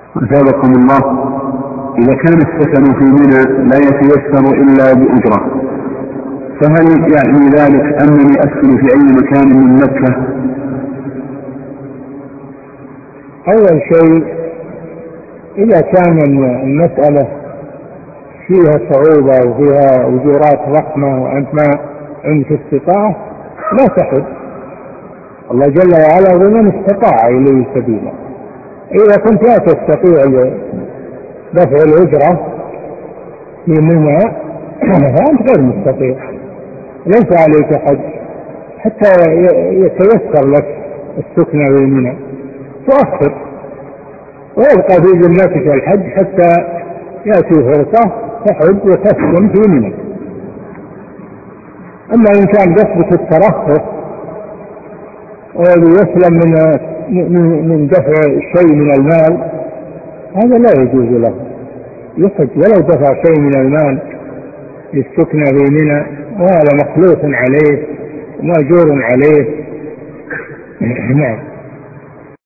أثابكم الله. إذا كان السكن في منى لا يتيسر إلا بأجرة، فهل يعني ذلك أنني أسكن في أي مكان من مكة؟ أول شيء إذا كان المسألة فيها صعوبة وفيها أجورات ضخمة وأنت ما عندك استطاعة لا تحج. الله جل وعلا ومن استطاع إليه سبيلا. إذا كنت لا تستطيع دفع الأجرة في منى فأنت غير مستطيع، ليس عليك حج حتى يتيسر لك السكنة في منى، تؤخر ويبقى في ذمتك الحج حتى يأتي فرصة تحج وتسكن في منى. أما إن كان قصدك الترفه ويسلم من دفع شيء من المال، هذا لا يجوز له يحج ولو دفع شيء من المال للسكنة في منى، وهذا مخلوق عليه ومأجور عليه. نعم.